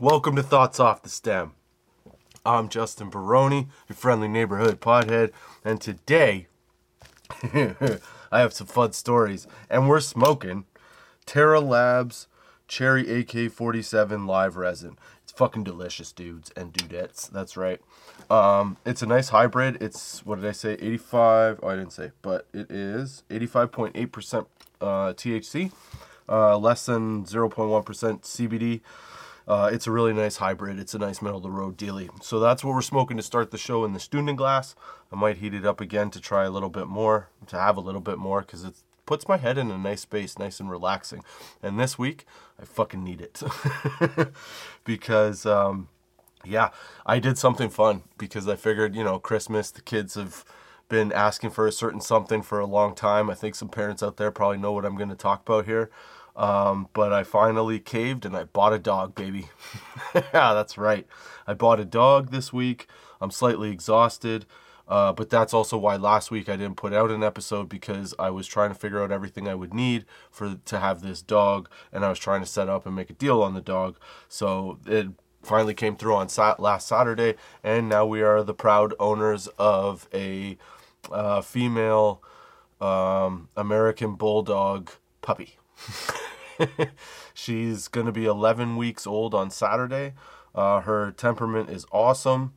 Welcome to Thoughts Off the Stem. I'm Justin Baroni, your friendly neighborhood pothead, and today I have some fun stories, and we're smoking Terra Labs Cherry AK-47 live resin. It's fucking delicious, dudes and dudettes. That's right. It's a nice hybrid. It's, what did I say, 85, oh I didn't say, but it is 85.8% THC, less than 0.1% CBD. It's a really nice hybrid. It's a nice middle-of-the-road dealie. So that's what we're smoking to start the show in the Stündchen glass. I might heat it up again to try a little bit more, to have a little bit more, because it puts my head in a nice space, nice and relaxing. And this week, I fucking need it. Because, yeah, I did something fun. Because I figured, Christmas, the kids have been asking for a certain something for a long time. I think some parents out there probably know what I'm going to talk about here. But I finally caved and I bought a dog, baby. Yeah, that's right. I bought a dog this week. I'm slightly exhausted. But that's also why last week I didn't put out an episode, because I was trying to figure out everything I would need to have this dog, and I was trying to set up and make a deal on the dog. So it finally came through on last Saturday, and now we are the proud owners of a female American Bulldog puppy. She's going to be 11 weeks old on Saturday. Her temperament is awesome.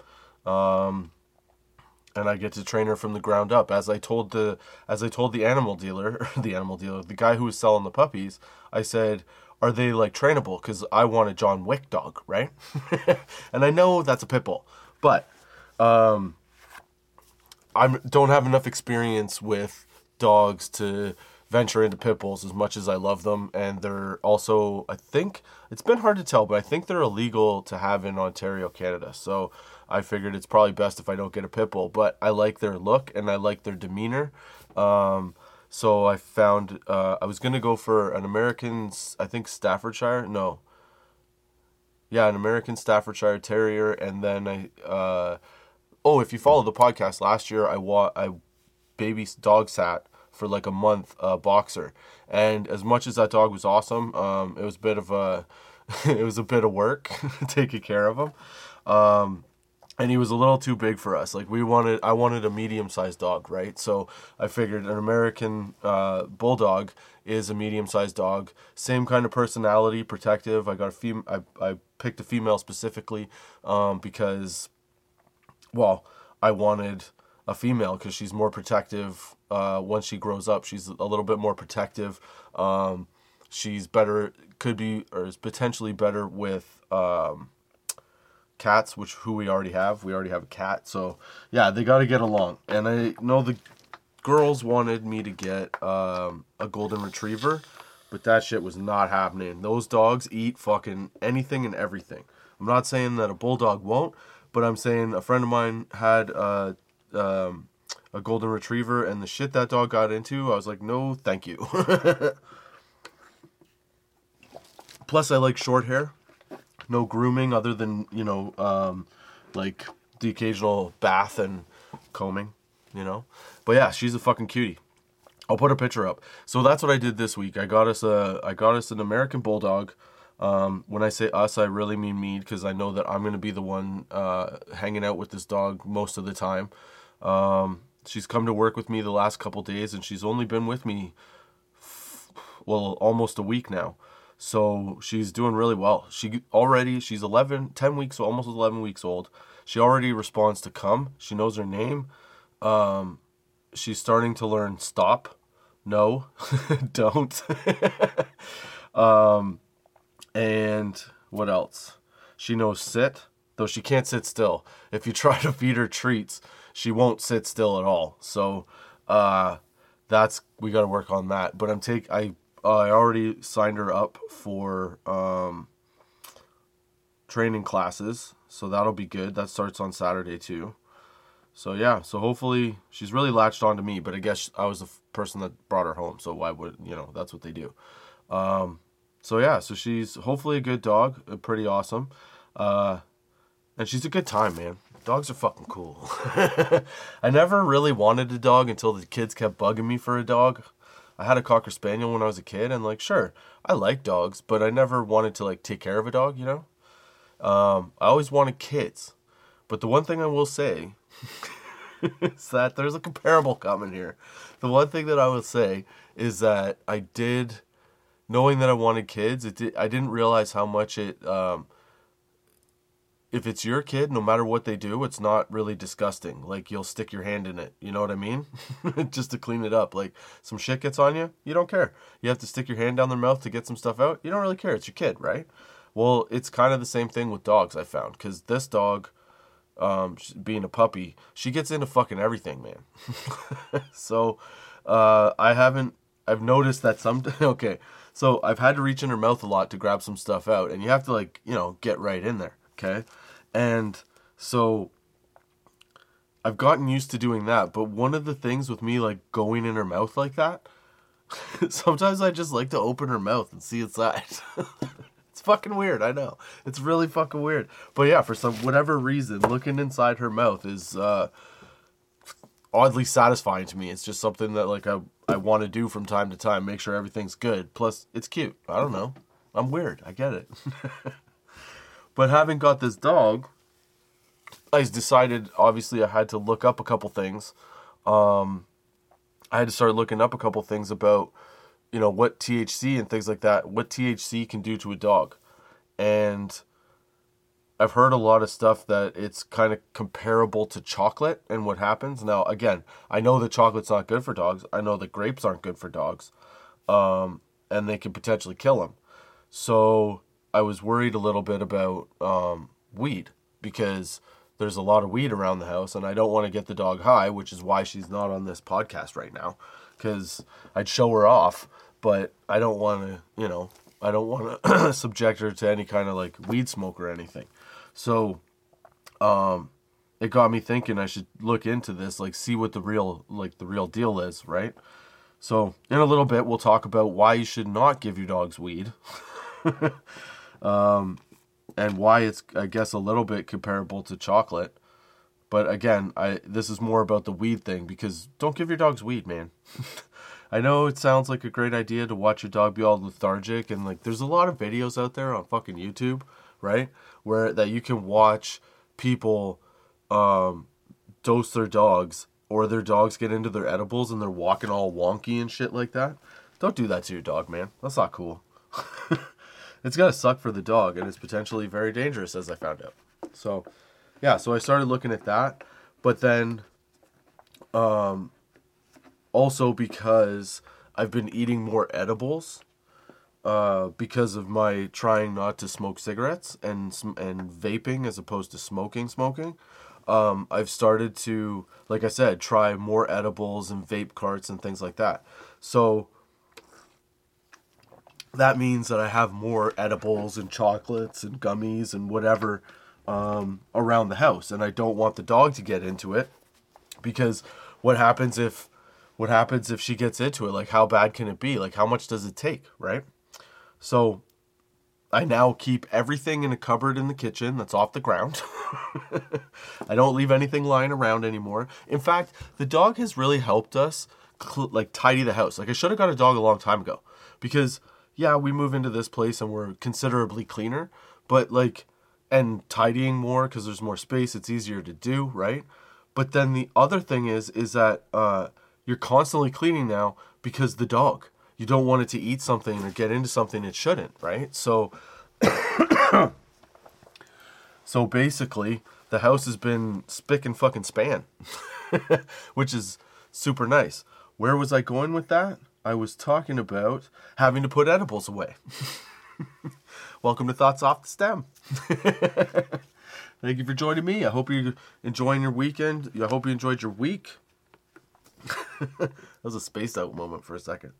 And I get to train her from the ground up. As I told the animal dealer, the guy who was selling the puppies, I said, are they like trainable? Because I want a John Wick dog, right? And I know that's a pit bull, but I don't have enough experience with dogs to venture into pit bulls as much as I love them. And they're also, I think, it's been hard to tell, but I think they're illegal to have in Ontario, Canada. So I figured it's probably best if I don't get a pit bull, but I like their look and I like their demeanor. So I found, I was going to go for an American, I think Staffordshire, no. Yeah, an American Staffordshire Terrier. And then if you follow the podcast, last year I baby dog sat for like a month, boxer. And as much as that dog was awesome, it was a bit of work taking care of him. And he was a little too big for us. Like I wanted a medium-sized dog, right? So I figured an American Bulldog is a medium-sized dog. Same kind of personality, protective. I got I picked a female specifically because, well, I wanted a female because she's more protective. Once she grows up, she's a little bit more protective. She's better, is potentially better with cats, who we already have. We already have a cat, so yeah, they got to get along. And I know the girls wanted me to get a golden retriever, but that shit was not happening. Those dogs eat fucking anything and everything. I'm not saying that a bulldog won't, but I'm saying a friend of mine had a golden retriever, and the shit that dog got into, I was like, no, thank you. Plus, I like short hair. No grooming other than, like the occasional bath and combing, But yeah, she's a fucking cutie. I'll put a picture up. So that's what I did this week. I got us an American Bulldog. When I say us, I really mean me, because I know that I'm going to be the one hanging out with this dog most of the time. She's come to work with me the last couple days, and she's only been with me, almost a week now. So she's doing really well. She's 10 weeks, so almost 11 weeks old. She already responds to come. She knows her name. She's starting to learn stop, no, don't. And what else? She knows sit, though she can't sit still. If you try to feed her treats, she won't sit still at all. So we got to work on that. But I already signed her up for training classes, so that'll be good. That starts on Saturday too. So yeah, so hopefully she's really latched on to me, but I guess I was the person that brought her home, so why would, that's what they do. So yeah, so she's hopefully a good dog, pretty awesome. And she's a good time, man. Dogs are fucking cool. I never really wanted a dog until the kids kept bugging me for a dog. I had a Cocker Spaniel when I was a kid, and sure, I like dogs, but I never wanted to take care of a dog, I always wanted kids. But the one thing I will say is that there's a comparable coming here. The one thing that I will say is that I did, knowing that I wanted kids, I didn't realize how much if it's your kid, no matter what they do, it's not really disgusting. Like, you'll stick your hand in it. You know what I mean? Just to clean it up. Like, some shit gets on you, you don't care. You have to stick your hand down their mouth to get some stuff out. You don't really care. It's your kid, right? Well, it's kind of the same thing with dogs, I found. Because this dog, being a puppy, she gets into fucking everything, man. So, I've noticed that okay. So, I've had to reach in her mouth a lot to grab some stuff out. And you have to, like, get right in there. Okay. And so I've gotten used to doing that. But one of the things with me, like, going in her mouth like that, sometimes I just like to open her mouth and see inside. It's fucking weird. I know. It's really fucking weird. But yeah, for whatever reason, looking inside her mouth is oddly satisfying to me. It's just something that, like, I want to do from time to time. Make sure everything's good. Plus, it's cute. I don't know. I'm weird. I get it. But having got this dog, I decided, obviously, I had to look up a couple things. I had to start looking up a couple things about, what THC and things like that, what THC can do to a dog. And I've heard a lot of stuff that it's kind of comparable to chocolate and what happens. Now, again, I know that chocolate's not good for dogs. I know that grapes aren't good for dogs. And they can potentially kill them. So I was worried a little bit about weed, because there's a lot of weed around the house and I don't want to get the dog high, which is why she's not on this podcast right now, because I'd show her off, but I don't want to, subject her to any kind of, like, weed smoke or anything. So it got me thinking I should look into this, like, see what the real deal is, right? So in a little bit, we'll talk about why you should not give your dogs weed. And why it's, I guess, a little bit comparable to chocolate. But again, this is more about the weed thing, because don't give your dogs weed, man. I know it sounds like a great idea to watch your dog be all lethargic, and, like, there's a lot of videos out there on fucking YouTube, right? That you can watch people dose their dogs, or their dogs get into their edibles and they're walking all wonky and shit like that. Don't do that to your dog, man. That's not cool. It's gonna suck for the dog, and it's potentially very dangerous, as I found out. So, yeah, so I started looking at that, but then, also because I've been eating more edibles, because of my trying not to smoke cigarettes and vaping as opposed to smoking. I've started to, like I said, try more edibles and vape carts and things like that. So that means that I have more edibles and chocolates and gummies and whatever around the house, and I don't want the dog to get into it, because what happens if she gets into it? Like, how bad can it be? Like, how much does it take, right? So I now keep everything in a cupboard in the kitchen that's off the ground. I don't leave anything lying around anymore. In fact, the dog has really helped us tidy the house. Like, I should have got a dog a long time ago, because yeah, we move into this place and we're considerably cleaner, but and tidying more because there's more space. It's easier to do, right? But then the other thing is that you're constantly cleaning now because the dog. You don't want it to eat something or get into something it shouldn't, right? So, so basically, the house has been spick and fucking span, which is super nice. Where was I going with that? I was talking about having to put edibles away. Welcome to Thoughts Off the Stem. Thank you for joining me. I hope you're enjoying your weekend. I hope you enjoyed your week. That was a spaced out moment for a second.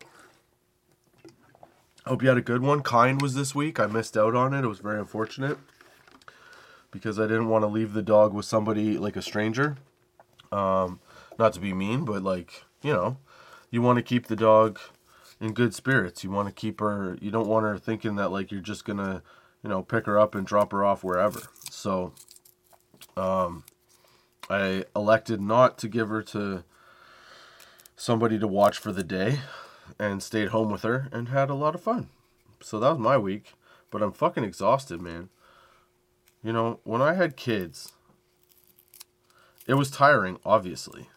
Hope you had a good one. Kind was this week. I missed out on it. It was very unfortunate, because I didn't want to leave the dog with somebody, like a stranger. Not to be mean, but you want to keep the dog in good spirits. You want to keep her, you don't want her thinking that you're just going to, pick her up and drop her off wherever. So, I elected not to give her to somebody to watch for the day, and stayed home with her and had a lot of fun. So that was my week, but I'm fucking exhausted, man. when I had kids, it was tiring, obviously.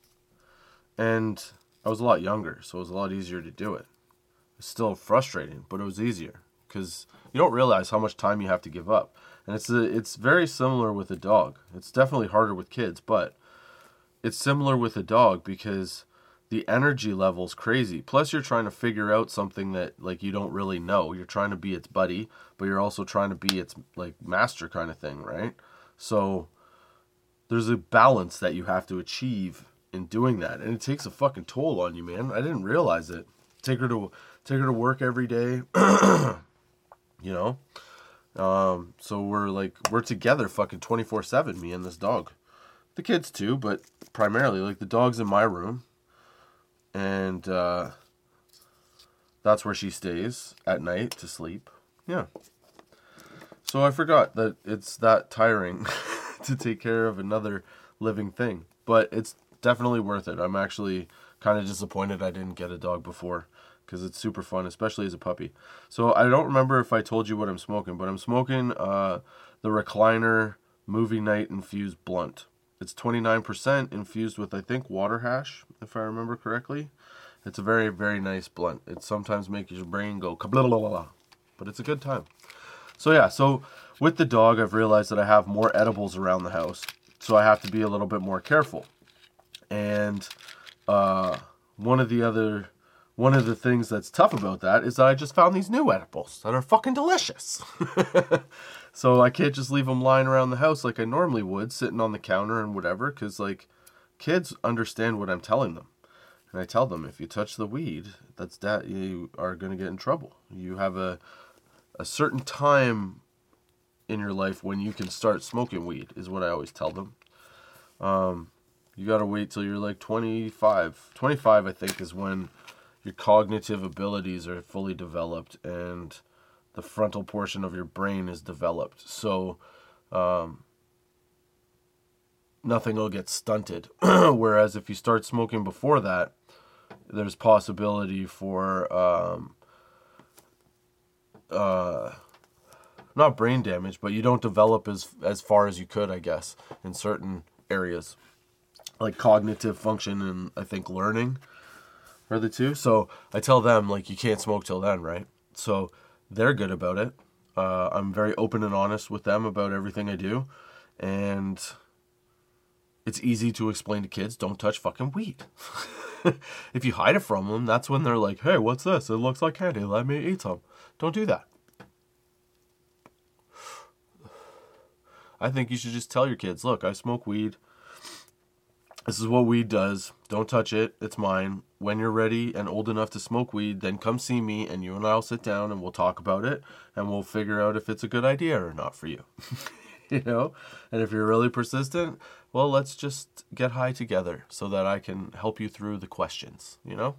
And I was a lot younger, so it was a lot easier to do it. It's still frustrating, but it was easier because you don't realize how much time you have to give up. And it's very similar with a dog. It's definitely harder with kids, but it's similar with a dog because the energy level's crazy. Plus, you're trying to figure out something that like you don't really know. You're trying to be its buddy, but you're also trying to be its like master kind of thing, right? So there's a balance that you have to achieve in doing that, and it takes a fucking toll on you, man. I didn't realize it. Take her to work every day, you know. So we're together fucking 24/7, me and this dog. The kids too, but primarily like the dog's in my room, and that's where she stays at night to sleep. Yeah. So I forgot that it's that tiring to take care of another living thing, but it's definitely worth it. I'm actually kind of disappointed I didn't get a dog before because it's super fun, especially as a puppy. So I don't remember if I told you what I'm smoking, but I'm smoking the Recliner Movie Night Infused Blunt. It's 29% infused with, I think, water hash, if I remember correctly. It's a very, very nice blunt. It sometimes makes your brain go kabla, but it's a good time. So yeah, so with the dog, I've realized that I have more edibles around the house, so I have to be a little bit more careful. And one of the things that's tough about that is that I just found these new edibles that are fucking delicious. So I can't just leave them lying around the house like I normally would, sitting on the counter and whatever, because like kids understand what I'm telling them. And I tell them, if you touch the weed, you are going to get in trouble. You have a certain time in your life when you can start smoking weed, is what I always tell them. You got to wait till you're like 25. 25, I think, is when your cognitive abilities are fully developed and the frontal portion of your brain is developed. So nothing will get stunted. Whereas if you start smoking before that, there's possibility for not brain damage, but you don't develop as far as you could, I guess, in certain areas. Like cognitive function and I think learning are the two. So I tell them, like, you can't smoke till then, right? So they're good about it. I'm very open and honest with them about everything I do. And it's easy to explain to kids, don't touch fucking weed. If you hide it from them, that's when they're like, hey, what's this? It looks like candy. Let me eat some. Don't do that. I think you should just tell your kids, look, I smoke weed. This is what weed does. Don't touch it. It's mine. When you're ready and old enough to smoke weed, then come see me and you and I will sit down and we'll talk about it and we'll figure out if it's a good idea or not for you. You know? And if you're really persistent, well, let's just get high together so that I can help you through the questions, you know?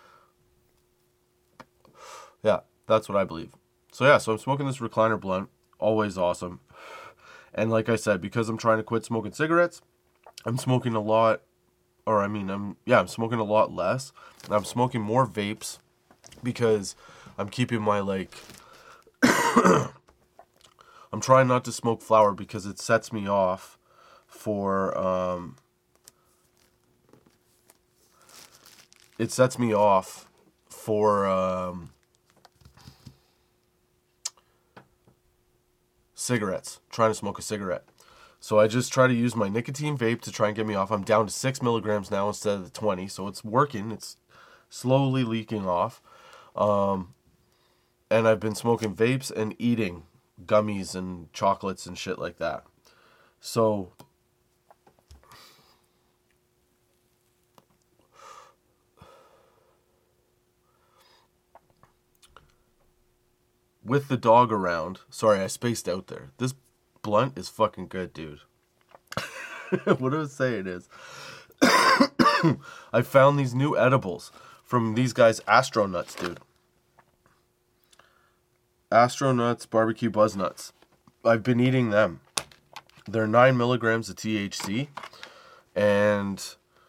Yeah, that's what I believe. So yeah, so I'm smoking this Recliner blunt. Always awesome. And like I said, because I'm trying to quit smoking cigarettes, I'm smoking a lot, I'm smoking a lot less. And I'm smoking more vapes because I'm keeping my, I'm trying not to smoke flower because it sets me off for, cigarettes, trying to smoke a cigarette. So I just try to use my nicotine vape to try and get me off. I'm down to 6 milligrams now instead of the 20, so it's working. It's slowly leaking off. And I've been smoking vapes and eating gummies and chocolates and shit like that. So with the dog around, sorry, I spaced out there. This blunt is fucking good, dude. What I was saying is, I found these new edibles from these guys, Astronuts, dude. Astronuts Barbecue Buzz Nuts. I've been eating them. They're 9 milligrams of THC, and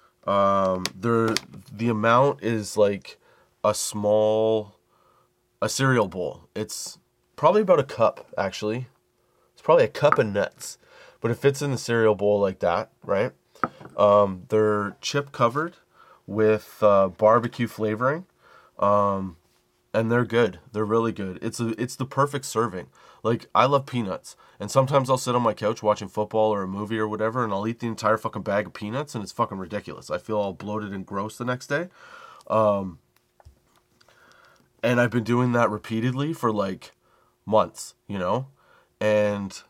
the amount is like a cereal bowl. It's probably about a cup, actually. It's probably a cup of nuts, but it fits in the cereal bowl like that, right? They're chip covered with barbecue flavoring, and they're good. They're really good. It's the perfect serving. Like, I love peanuts, and sometimes I'll sit on my couch watching football or a movie or whatever, and I'll eat the entire fucking bag of peanuts, and it's fucking ridiculous. I feel all bloated and gross the next day. And I've been doing that repeatedly for like months, you know? And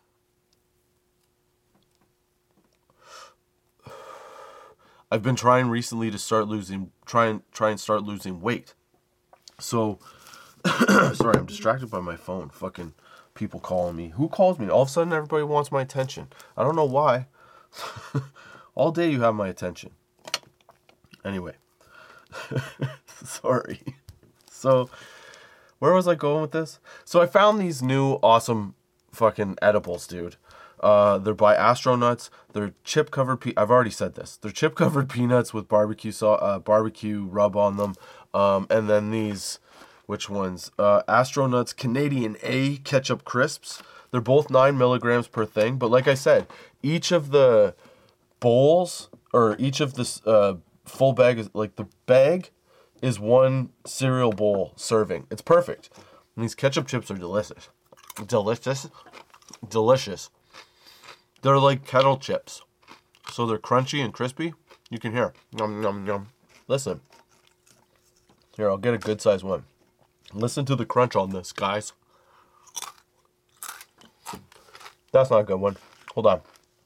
I've been trying recently to try and start losing weight. So, sorry, I'm distracted by my phone. Fucking people calling me. Who calls me? All of a sudden, everybody wants my attention. I don't know why. All day you have my attention. Anyway. Sorry. So, where was I going with this? So I found these new awesome fucking edibles, dude. They're by Astronuts. They're chip covered. I've already said this. They're chip covered peanuts with barbecue rub on them. And then these, which ones? Astronuts Canadian A ketchup crisps. They're both 9 milligrams per thing. But like I said, each of the bowls or each of the full bag is like the bag is one cereal bowl serving. It's perfect. And these ketchup chips are delicious. Delicious. They're like kettle chips. So they're crunchy and crispy. You can hear. Yum, yum, yum. Listen. Here, I'll get a good size one. Listen to the crunch on this, guys. That's not a good one. Hold on.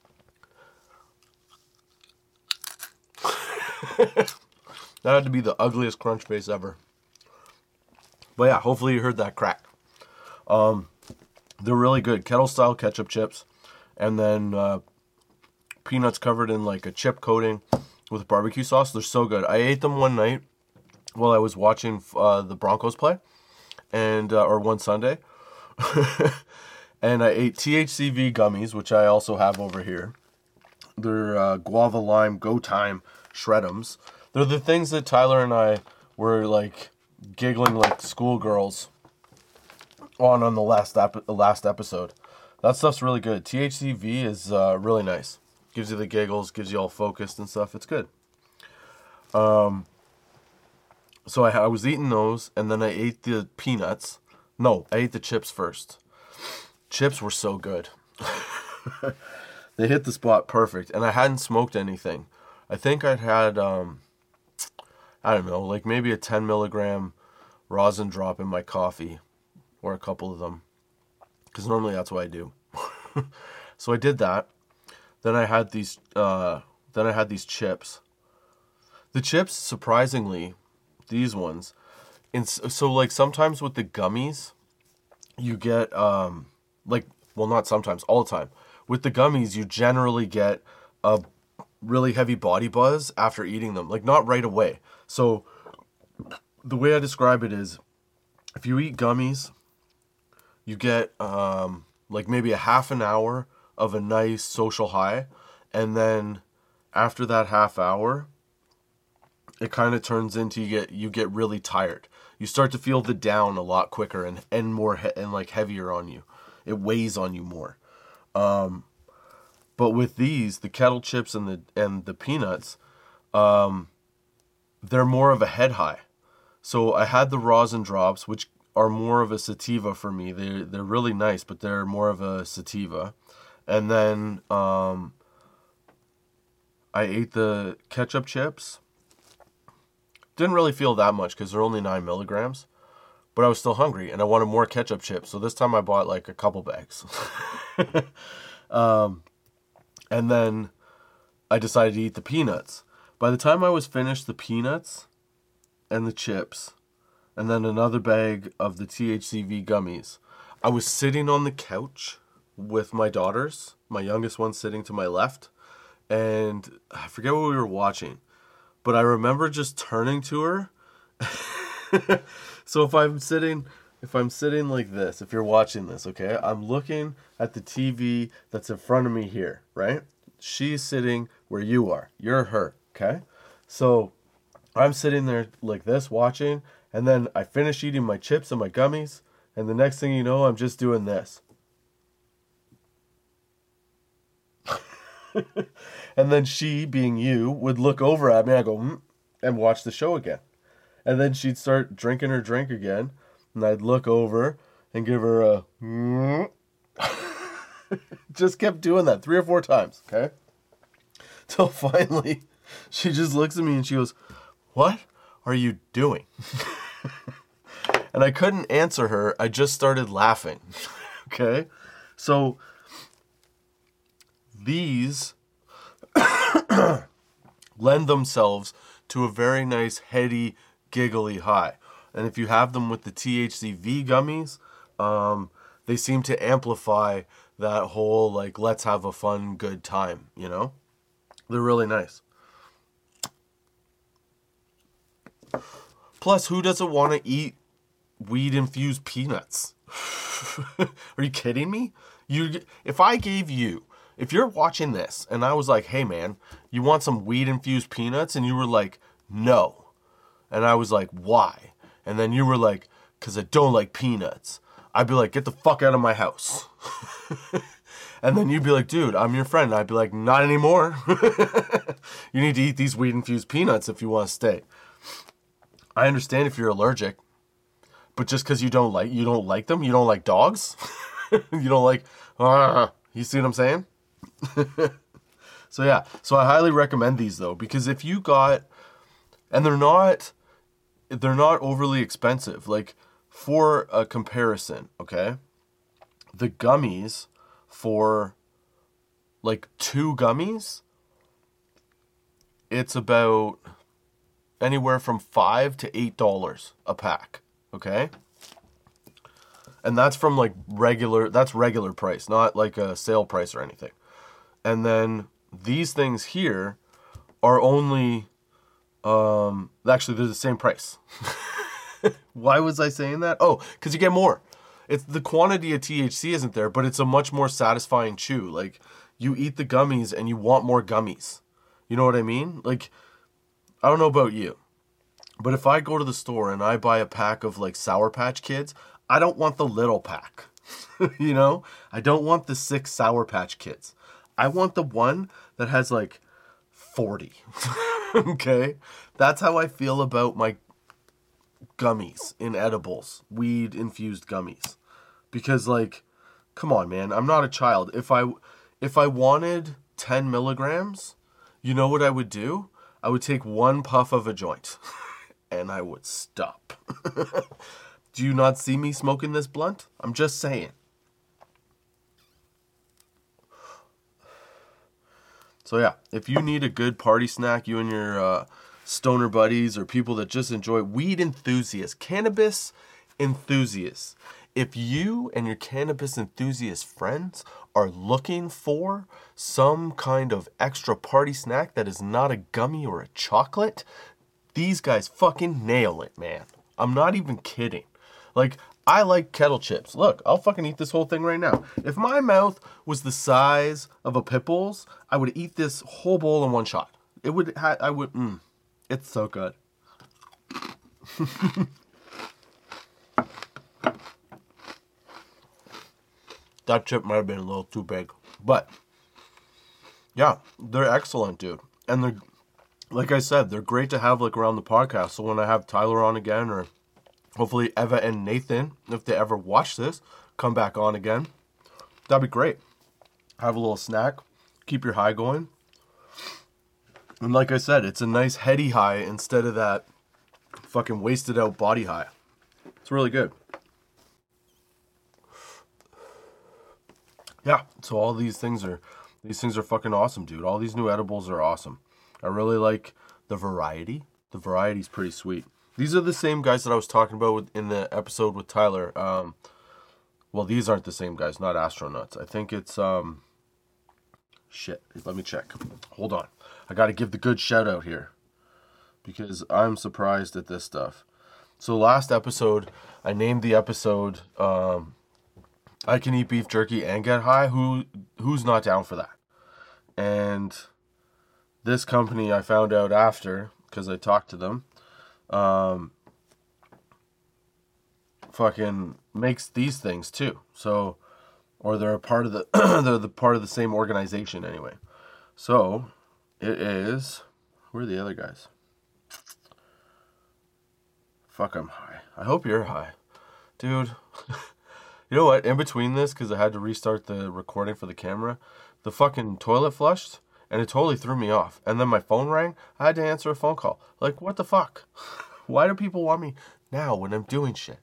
That had to be the ugliest crunch face ever. But yeah, hopefully you heard that crack. They're really good. Kettle style ketchup chips. And then peanuts covered in like a chip coating with barbecue sauce. They're so good. I ate them one night while I was watching the Broncos play. And or one Sunday. And I ate THCV gummies, which I also have over here. They're guava lime go time shred'ems. They're the things that Tyler and I were like giggling like schoolgirls on the last episode. That stuff's really good. THCV is really nice. Gives you the giggles, gives you all focused and stuff. It's good. So I was eating those, and then I ate the peanuts. No, I ate the chips first. Chips were so good. They hit the spot perfect, and I hadn't smoked anything. I think I'd had, I don't know, like maybe a 10 milligram rosin drop in my coffee, or a couple of them, because normally that's what I do. So I did that. Then I had these chips. The chips, surprisingly, these ones, so like sometimes with the gummies, you get not sometimes, all the time. With the gummies, you generally get a really heavy body buzz after eating them. Like, not right away. So, the way I describe it is, if you eat gummies, you get, like, maybe a half an hour of a nice social high. And then, after that half hour, it kind of turns into you get really tired. You start to feel the down a lot quicker and more heavier on you. It weighs on you more. But with these, the kettle chips and the peanuts, they're more of a head high. So I had the rosin drops, which are more of a sativa for me. They're really nice, but they're more of a sativa. And then I ate the ketchup chips. Didn't really feel that much because they're only 9 milligrams. But I was still hungry, and I wanted more ketchup chips. So this time I bought like a couple bags. And then I decided to eat the peanuts. By the time I was finished the peanuts and the chips, and then another bag of the THCV gummies, I was sitting on the couch with my daughters, my youngest one sitting to my left, and I forget what we were watching, but I remember just turning to her. So if I'm sitting like this, if you're watching this, okay, I'm looking at the TV that's in front of me here, right? She's sitting where you are. You're her, okay? So I'm sitting there like this watching, and then I finish eating my chips and my gummies, and the next thing you know, I'm just doing this. And then she, being you, would look over at me. I go, and watch the show again. And then she'd start drinking her drink again. And I'd look over and give her a, just kept doing that 3 or 4 times, okay? Till finally, she just looks at me and she goes, "What are you doing?" And I couldn't answer her. I just started laughing, okay? So, these lend themselves to a very nice, heady, giggly high. And if you have them with the THCV gummies, they seem to amplify that whole, like, let's have a fun, good time, you know? They're really nice. Plus, who doesn't want to eat weed-infused peanuts? Are you kidding me? If I gave you, if you're watching this and I was like, "Hey man, you want some weed-infused peanuts?" And you were like, "No." And I was like, "Why?" And then you were like, "'Cause I don't like peanuts." I'd be like, "Get the fuck out of my house." And then you'd be like, "Dude, I'm your friend." And I'd be like, "Not anymore." You need to eat these weed-infused peanuts if you want to stay. I understand if you're allergic, but just because you don't like them, you don't like dogs, you don't like, you see what I'm saying? So yeah, so I highly recommend these though, because if you got, and they're not overly expensive. Like, for a comparison, okay, the gummies for like 2 gummies, it's about anywhere from $5 to $8 a pack, okay? And that's from like regular price, not like a sale price or anything. And then these things here are only, actually they're the same price. Why was I saying that? Oh, because you get more. It's the quantity of THC isn't there, but it's a much more satisfying chew. Like, you eat the gummies and you want more gummies. You know what I mean? Like, I don't know about you, but if I go to the store and I buy a pack of like Sour Patch Kids, I don't want the little pack. You know? I don't want the 6 Sour Patch Kids. I want the one that has like 40. Okay? That's how I feel about my gummies in edibles, weed infused gummies. Because, like, come on, man, I'm not a child. If I wanted 10 milligrams, you know what I would do? I would take 1 puff of a joint and I would stop. Do you not see me smoking this blunt? I'm just saying. So yeah, if you need a good party snack, you and your stoner buddies or people that just enjoy weed enthusiasts, cannabis enthusiasts, if you and your cannabis enthusiast friends are looking for some kind of extra party snack that is not a gummy or a chocolate, these guys fucking nail it, man. I'm not even kidding. Like, I like kettle chips. Look, I'll fucking eat this whole thing right now. If my mouth was the size of a pit bull's, I would eat this whole bowl in one shot. It's so good. That chip might have been a little too big. But, yeah, they're excellent, dude. And they're, like I said, they're great to have, like, around the podcast. So when I have Tyler on again, or hopefully Eva and Nathan, if they ever watch this, come back on again, that'd be great. Have a little snack. Keep your high going. And like I said, it's a nice heady high instead of that fucking wasted out body high. It's really good. Yeah, so all these things are fucking awesome, dude. All these new edibles are awesome. I really like the variety. The variety's pretty sweet. These are the same guys that I was talking about in the episode with Tyler. Well, these aren't the same guys, not Astronauts. I think it's shit. Let me check. Hold on. I got to give the good shout out here because I'm surprised at this stuff. So last episode, I named the episode I Can Eat Beef Jerky and Get High. Who's not down for that? And this company I found out after, because I talked to them, fucking makes these things too. So, or they're a part of the they're the part of the same organization anyway. So, it is... Where are the other guys? Fuck, I'm high. I hope you're high. Dude, you know what? In between this, because I had to restart the recording for the camera, the fucking toilet flushed, and it totally threw me off. And then my phone rang. I had to answer a phone call. Like, what the fuck? Why do people want me now when I'm doing shit?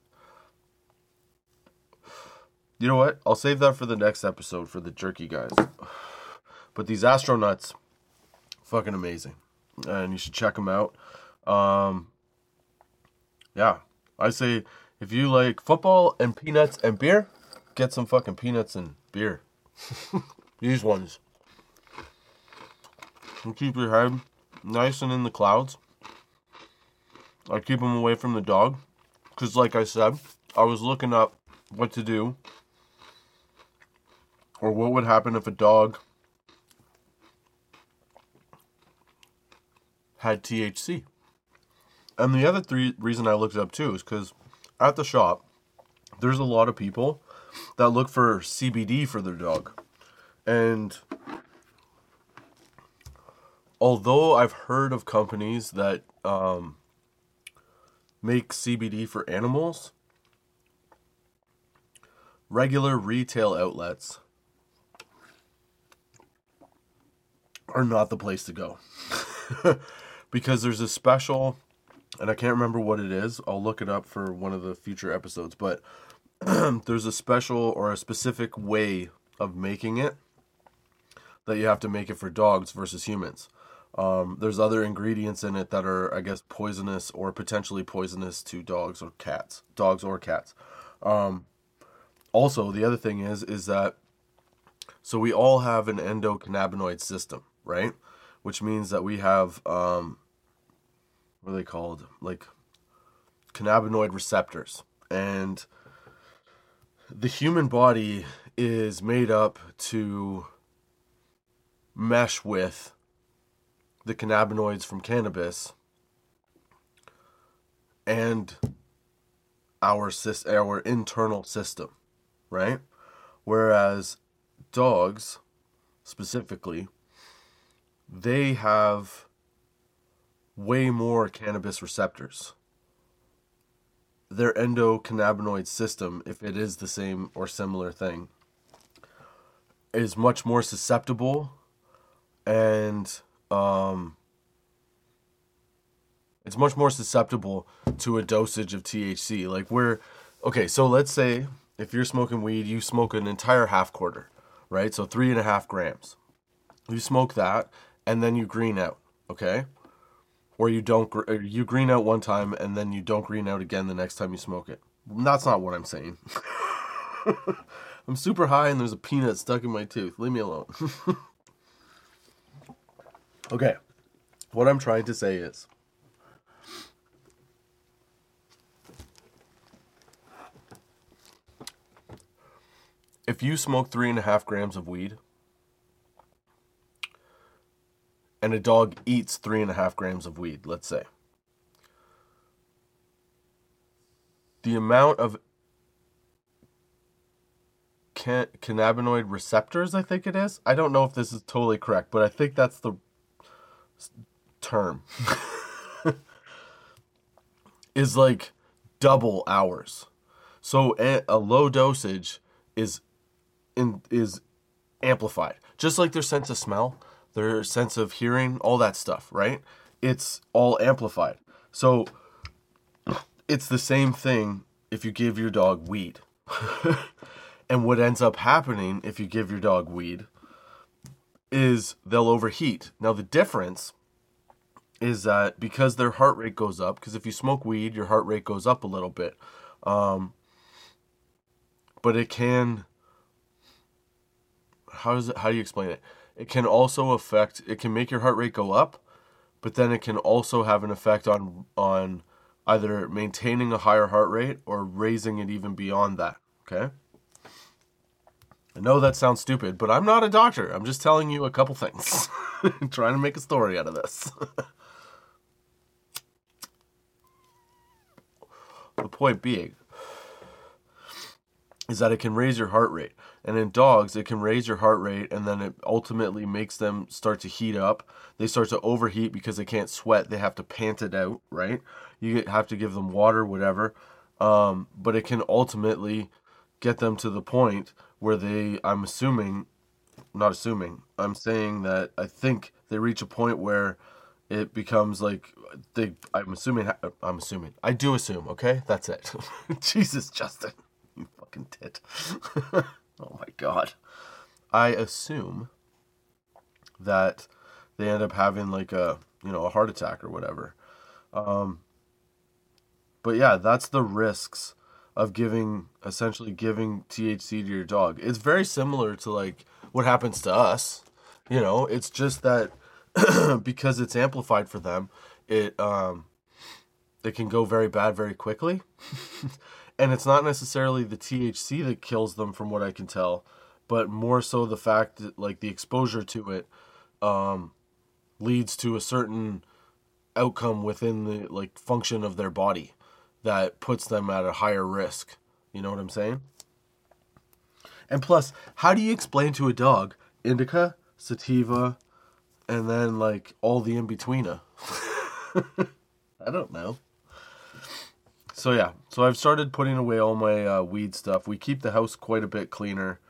You know what? I'll save that for the next episode for the jerky guys. But these astronauts, fucking amazing. And you should check them out. Yeah. I say, if you like football and peanuts and beer, get some fucking peanuts and beer. These ones. You keep your head nice and in the clouds. I keep them away from the dog. Because like I said, I was looking up what to do. Or what would happen if a dog had THC. And the other reason I looked it up too is because at the shop, there's a lot of people that look for CBD for their dog. And although I've heard of companies that make CBD for animals, regular retail outlets are not the place to go. Because there's a special, and I can't remember what it is. I'll look it up for one of the future episodes. But there's a special or a specific way of making it that you have to make it for dogs versus humans. There's other ingredients in it that are, I guess, poisonous or potentially poisonous to dogs or cats. Also, the other thing is that, so we all have an endocannabinoid system, right? Which means that we have, what are they called? Like, cannabinoid receptors. And the human body is made up to mesh with the cannabinoids from cannabis and our internal system, right? Whereas dogs, specifically, they have way more cannabis receptors. Their endocannabinoid system, if it is the same or similar thing, is much more susceptible, and it's much more susceptible to a dosage of THC. Okay, so let's say if you're smoking weed, you smoke an entire half quarter, right? So 3.5 grams. You smoke that, and then you green out, okay? Or you green out one time, and then you don't green out again the next time you smoke it. That's not what I'm saying. I'm super high, and there's a peanut stuck in my tooth. Leave me alone. Okay, what I'm trying to say is, if you smoke 3.5 grams of weed, and a dog eats 3.5 grams of weed, let's say, the amount of cannabinoid receptors, I think it is. I don't know if this is totally correct, but I think that's the term. Is like double ours. So a low dosage is amplified. Just like their sense of smell, their sense of hearing, all that stuff, right? It's all amplified. So it's the same thing if you give your dog weed. And what ends up happening if you give your dog weed is they'll overheat. Now the difference is that because their heart rate goes up, because if you smoke weed, your heart rate goes up a little bit. But it can, how do you explain it? It can also it can make your heart rate go up, but then it can also have an effect on either maintaining a higher heart rate or raising it even beyond that, okay? I know that sounds stupid, but I'm not a doctor. I'm just telling you a couple things. Trying to make a story out of this. The point being, is that it can raise your heart rate. And in dogs, it can raise your heart rate, and then it ultimately makes them start to heat up. They start to overheat because they can't sweat. They have to pant it out, right? You have to give them water, whatever. But it can ultimately get them to the point where I'm assuming, not assuming, I'm saying that I think they reach a point where it becomes like I do assume, okay? That's it. Jesus, Justin. You fucking tit. Oh my god. I assume that they end up having like a heart attack or whatever. But yeah, that's the risks of essentially giving THC to your dog. It's very similar to like what happens to us. It's just that because it's amplified for them, it can go very bad very quickly. And it's not necessarily the THC that kills them, from what I can tell, but more so the fact that like the exposure to it leads to a certain outcome within the like function of their body that puts them at a higher risk. You know what I'm saying? And plus, how do you explain to a dog indica, sativa, and then like all the in-betweener? I don't know. So yeah, so I've started putting away all my weed stuff. We keep the house quite a bit cleaner,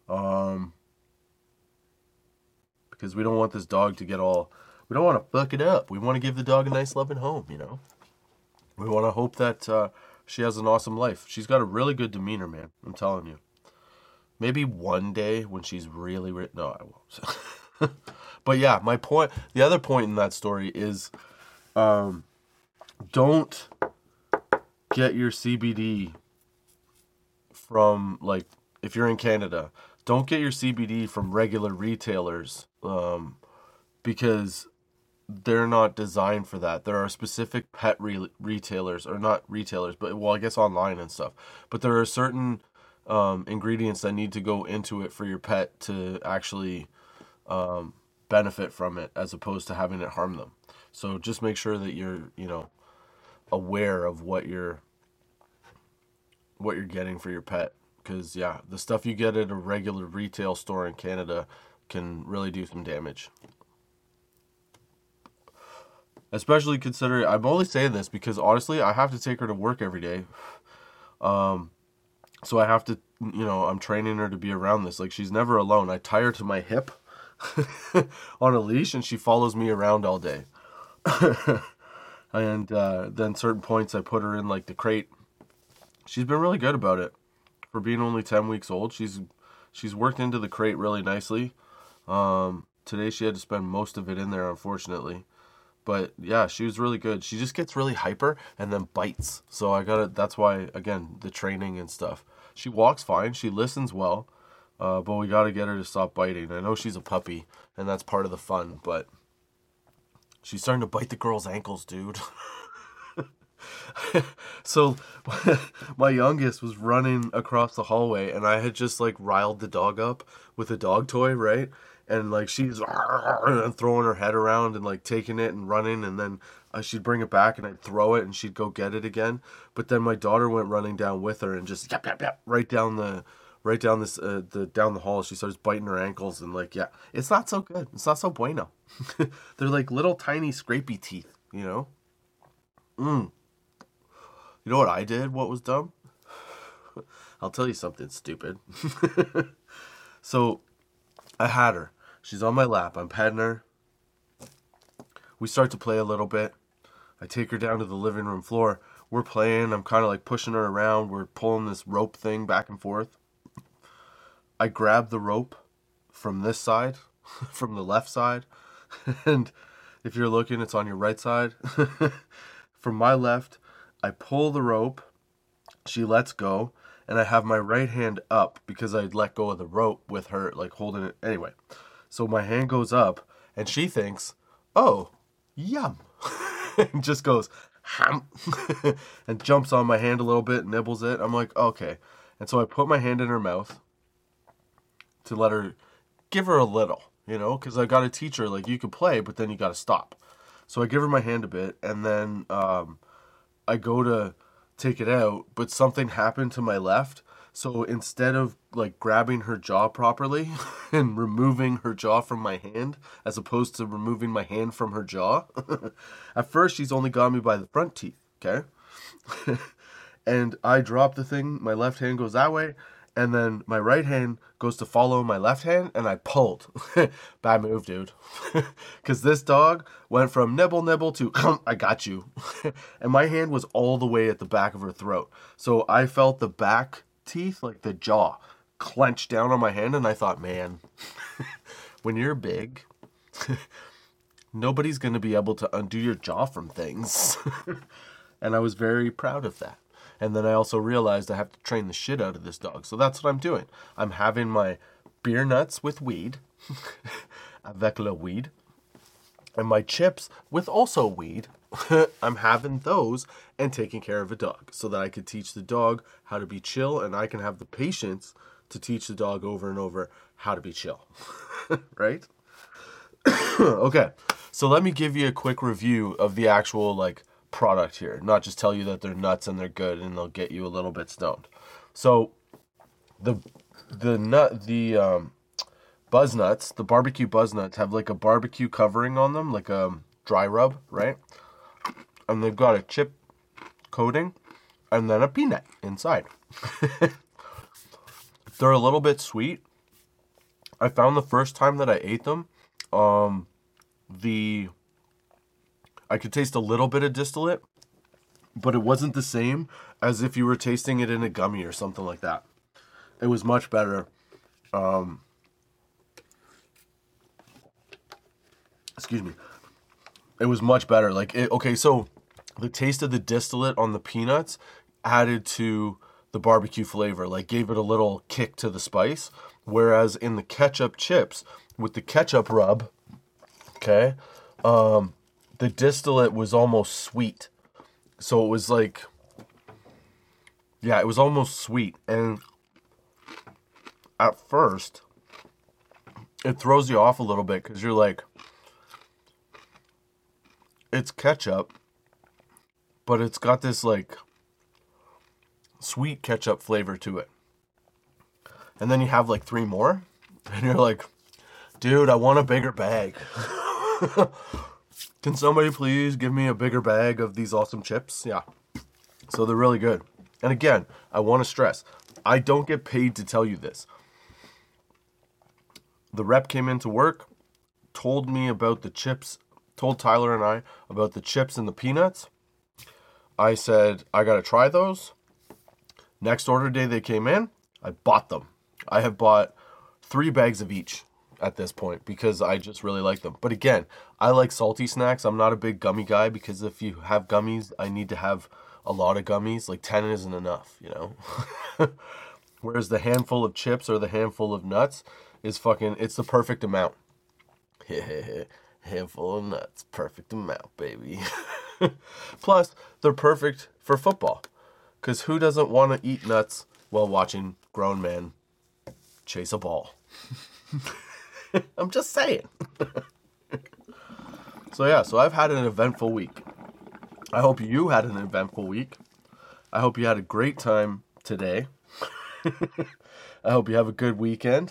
because we don't want this dog to get all. We don't want to fuck it up. We want to give the dog a nice, loving home. We want to hope that she has an awesome life. She's got a really good demeanor, man. I'm telling you. Maybe one day when she's really no, I won't. But yeah, the other point in that story is, don't get your CBD from, like, if you're in Canada, don't get your CBD from regular retailers, because they're not designed for that. There are specific pet retailers, or not retailers, but, well, I guess online and stuff. But there are certain ingredients that need to go into it for your pet to actually benefit from it, as opposed to having it harm them. So just make sure that you're, aware of what you're getting for your pet. Because, yeah, the stuff you get at a regular retail store in Canada can really do some damage. Especially considering, I'm only saying this because, honestly, I have to take her to work every day. So I have to, I'm training her to be around this. Like, she's never alone. I tie her to my hip on a leash, and she follows me around all day. And then certain points I put her in, like, the crate. She's been really good about it. For being only 10 weeks old, she's worked into the crate really nicely. Today she had to spend most of it in there, unfortunately. But yeah, she was really good. She just gets really hyper and then bites. So that's why, again, the training and stuff. She walks fine. She listens well. But we got to get her to stop biting. I know she's a puppy, and that's part of the fun, but she's starting to bite the girl's ankles, dude. So my youngest was running across the hallway, and I had just like riled the dog up with a dog toy, right? And like she's throwing her head around and like taking it and running, and then she'd bring it back and I'd throw it and she'd go get it again. But then my daughter went running down with her and just yap yap yap right down the hall. She starts biting her ankles, and like, yeah, it's not so good. It's not so bueno. They're like little tiny scrapey teeth, You know what I did? What was dumb? I'll tell you something stupid. So I had her. She's on my lap. I'm petting her. We start to play a little bit. I take her down to the living room floor. We're playing. I'm kind of like pushing her around. We're pulling this rope thing back and forth. I grab the rope from this side, from the left side. And if you're looking, it's on your right side. From my left, I pull the rope. She lets go. And I have my right hand up because I'd let go of the rope with her, like, holding it. Anyway, so my hand goes up, and she thinks, oh, yum. And just goes, ham. And jumps on my hand a little bit, nibbles it. I'm like, okay. And so I put my hand in her mouth to give her a little, because I got to teach her, like, you can play, but then you got to stop. So I give her my hand a bit, and then I go to take it out, but something happened to my left, So instead of like grabbing her jaw properly and removing her jaw from my hand, as opposed to removing my hand from her jaw, at first she's only got me by the front teeth, okay? And I drop the thing, my left hand goes that way, and then my right hand goes to follow my left hand, and I pulled. Bad move, dude. Because this dog went from nibble nibble to I got you. And my hand was all the way at the back of her throat. So I felt the back teeth, like the jaw, clenched down on my hand, and I thought, man, when you're big, nobody's going to be able to undo your jaw from things. And I was very proud of that. And then I also realized I have to train the shit out of this dog. So that's what I'm doing. I'm having my beer nuts with weed, avec le weed, and my chips with also weed. I'm having those and taking care of a dog so that I could teach the dog how to be chill, and I can have the patience to teach the dog over and over how to be chill. Right? Okay. So let me give you a quick review of the actual like product here, not just tell you that they're nuts and they're good and they'll get you a little bit stoned. So the buzz nuts, the barbecue buzz nuts have like a barbecue covering on them, like a dry rub, right? And they've got a chip coating and then a peanut inside. They're a little bit sweet. I found the first time that I ate them, I could taste a little bit of distillate, but it wasn't the same as if you were tasting it in a gummy or something like that. It was much better. Excuse me. It was much better. Okay, so the taste of the distillate on the peanuts added to the barbecue flavor, like gave it a little kick to the spice. Whereas in the ketchup chips, with the ketchup rub, okay, the distillate was almost sweet. So it was like, yeah, it was almost sweet. And at first, it throws you off a little bit because you're like, it's ketchup, but it's got this like sweet ketchup flavor to it. And then you have like 3 more, and you're like, dude, I want a bigger bag. Can somebody please give me a bigger bag of these awesome chips? Yeah. So they're really good. And again, I want to stress, I don't get paid to tell you this. The rep came into work, told me about the chips, told Tyler and I about the chips and the peanuts. I said, I got to try those. Next order day they came in, I bought them. I have bought 3 bags of each at this point because I just really like them. But again, I like salty snacks. I'm not a big gummy guy because if you have gummies, I need to have a lot of gummies. Like 10 isn't enough, you know? Whereas the handful of chips or the handful of nuts is it's the perfect amount. Handful of nuts, perfect amount, baby. Plus, they're perfect for football. Because who doesn't want to eat nuts while watching grown men chase a ball? I'm just saying. So I've had an eventful week. I hope you had an eventful week. I hope you had a great time today. I hope you have a good weekend.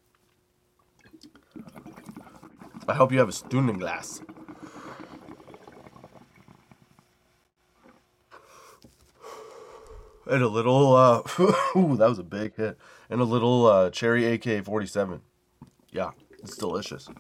I hope you have a Stundenglas. And a little, ooh, that was a big hit. And a little cherry AK-47. Yeah, it's delicious.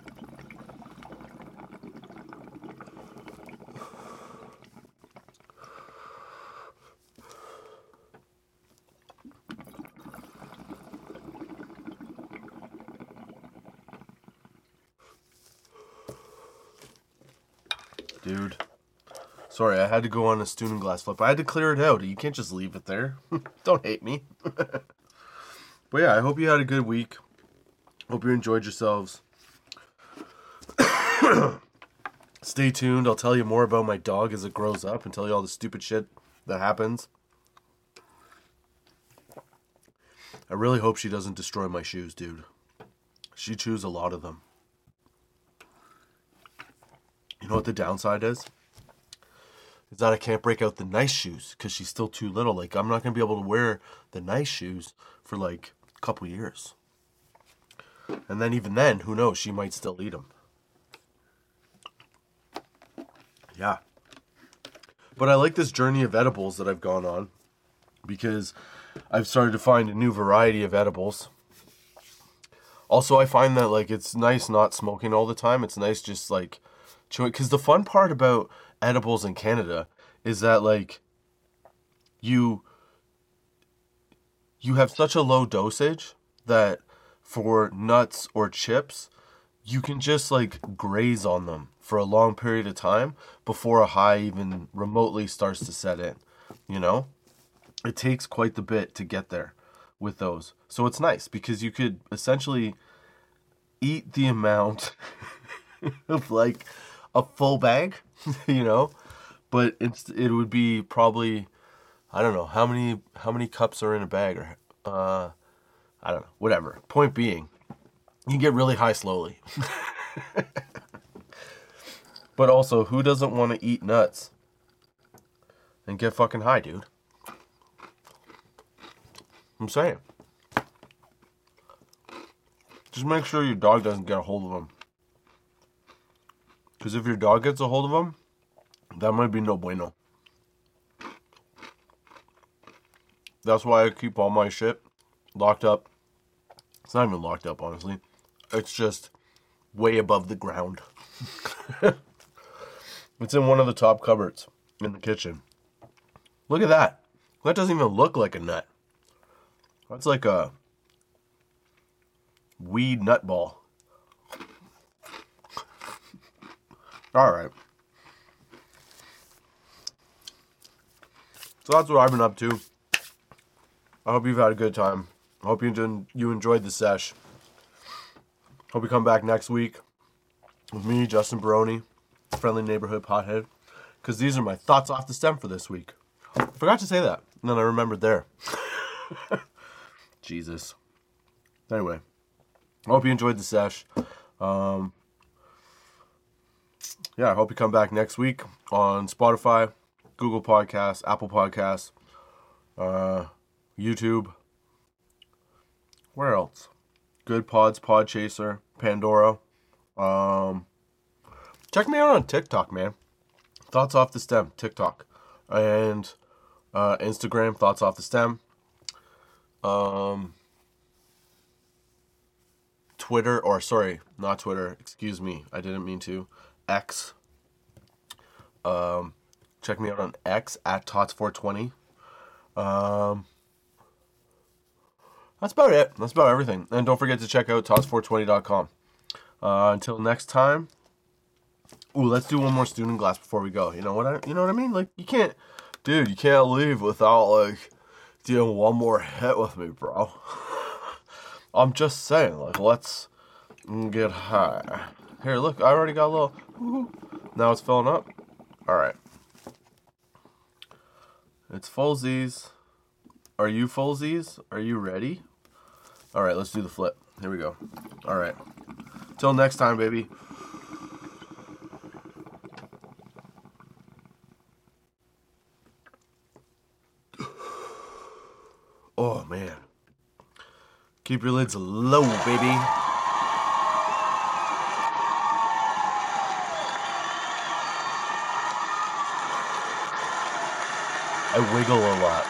Dude. Sorry, I had to go on a Stundenglas flip. I had to clear it out. You can't just leave it there. Don't hate me. But yeah, I hope you had a good week. Hope you enjoyed yourselves. Stay tuned. I'll tell you more about my dog as it grows up and tell you all the stupid shit that happens. I really hope she doesn't destroy my shoes, dude. She chews a lot of them. You know what the downside is? is that I can't break out the nice shoes because she's still too little. Like, I'm not going to be able to wear the nice shoes for like a couple years. And then even then, who knows? She might still eat them. Yeah. But I like this journey of edibles that I've gone on because I've started to find a new variety of edibles. Also, I find that like it's nice not smoking all the time. It's nice just like chewing. Because the fun part about edibles in Canada is that like you have such a low dosage that for nuts or chips, you can just like graze on them for a long period of time before a high even remotely starts to set in. You know, it takes quite the bit to get there with those. So it's nice because you could essentially eat the amount of like a full bag, you know, but it would be probably, I don't know how many cups are in a bag, or I don't know, whatever. Point being, you get really high slowly. But also, who doesn't want to eat nuts and get fucking high, dude? I'm saying. Just make sure your dog doesn't get a hold of them. Because if your dog gets a hold of them, that might be no bueno. That's why I keep all my shit locked up. It's not even locked up, honestly. It's just way above the ground. It's in one of the top cupboards in the kitchen. Look at that. That doesn't even look like a nut. That's like a weed nut ball. Alright. So that's what I've been up to. I hope you've had a good time. I hope you enjoyed the sesh. Hope you come back next week with me, Justin Baroni, Friendly Neighborhood Pothead, because these are my thoughts off the stem for this week. I forgot to say that, and then I remembered there. Jesus. Anyway, I hope you enjoyed the sesh. Yeah, I hope you come back next week on Spotify, Google Podcasts, Apple Podcasts, YouTube. Where else? Good Pods, Podchaser, Pandora. Check me out on TikTok, man. Thoughts Off the Stem, TikTok. And Instagram, Thoughts Off the Stem. Twitter, or sorry, not Twitter, excuse me, I didn't mean to. X. Check me out on X at Tots420. That's about it. That's about everything. And don't forget to check out Tots420.com. Until next time. Ooh, let's do one more student glass before we go. You know what I mean? Like, you can't leave without, like, doing one more hit with me, bro. I'm just saying, like, let's get high. Here, look, I already got a little, now it's filling up. Alright. It's fullsies. Are you fullsies? Are you ready? Alright, let's do the flip. Here we go. Alright. Till next time, baby. Oh, man. Keep your lids low, baby. I wiggle a lot.